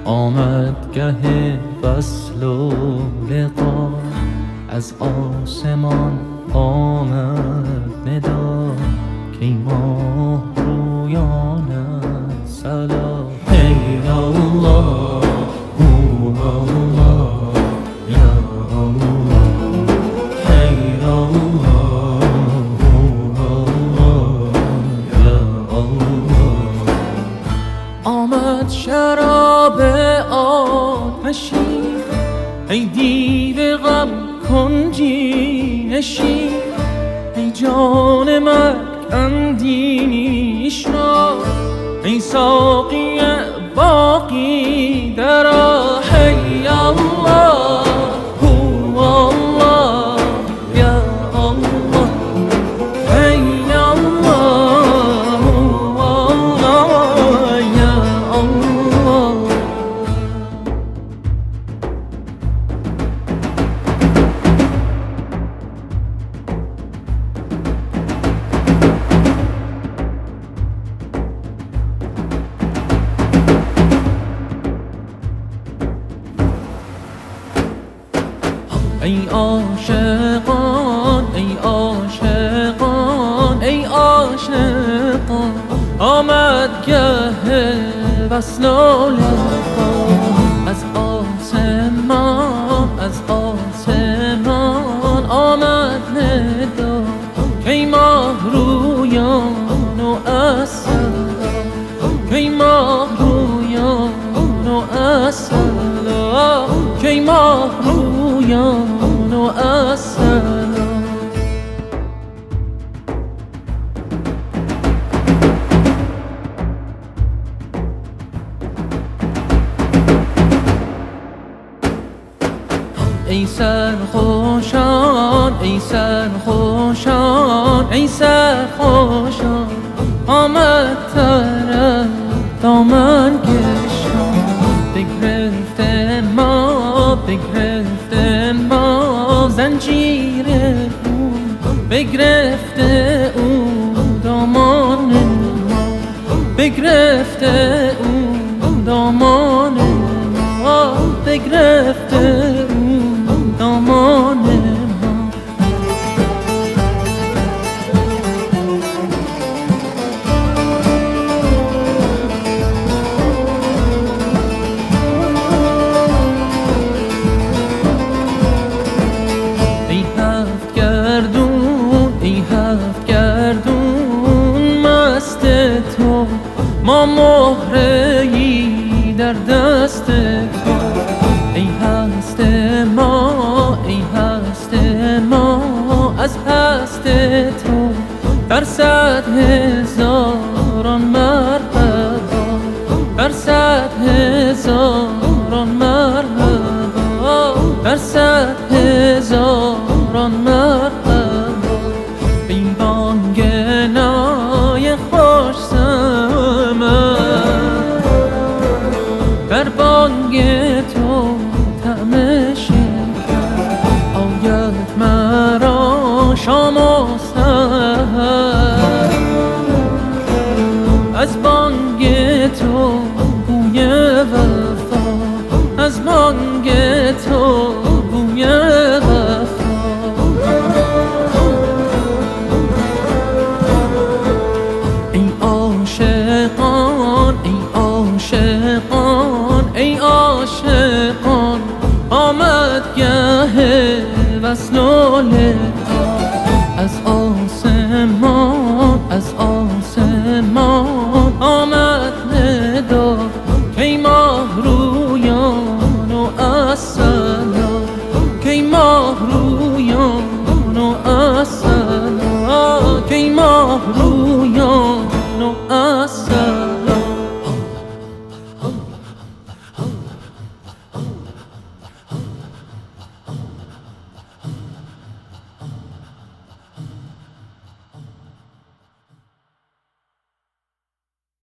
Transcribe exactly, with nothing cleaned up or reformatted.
آمد گه وصل و لقا، از آسمان آمد ندا که ماه رویانت سلام. ای الله هو الله یا الله، ای الله هو الله یا الله. آمد شراب آتشی، ای دیو غم کنجی نشین، ای جان مرگ اندیش را، ای ساقی باقی درا. ای الله هو الله یا الله، ای الله هو الله یا الله. ای عاشقان ای عاشقان ای عاشقان، آمد گه وصل و لقا، از آسمان از آسمان آمد ندا کی ماه رویان و اصلا، کی ماه رویان و اصلا، کی ماه رویان و اصلا. ای سرخوشان ای سرخوشان ای سرخوشان، آمد طرف دامن کشان، بگرفته ما بگرفته ما زنجیر او، بگرفته او دامان ما، بگرفته او دامان ما، بگرفته او دامان ما. ای هفت گردون ای هفت گردون مست تو، ما مهره‌ای در دست تو. ای هست ما ای هست ما، از هست تو در صد هزاران مرحبا، در صد هزاران مرحبا، در صد هزاران مرحبا. بی بانگ نای خوش سمن، در بانگ تو طعم شکر آید مرا شام و سحر، از بانگ تو بوی وفا، از بانگ تو بوی وفا. ای عاشقان ای عاشقان ای عاشقان، آمد گه وصل و لقا، از آسمان از آسمان آمد ندا کی ماه رویان و اصلا،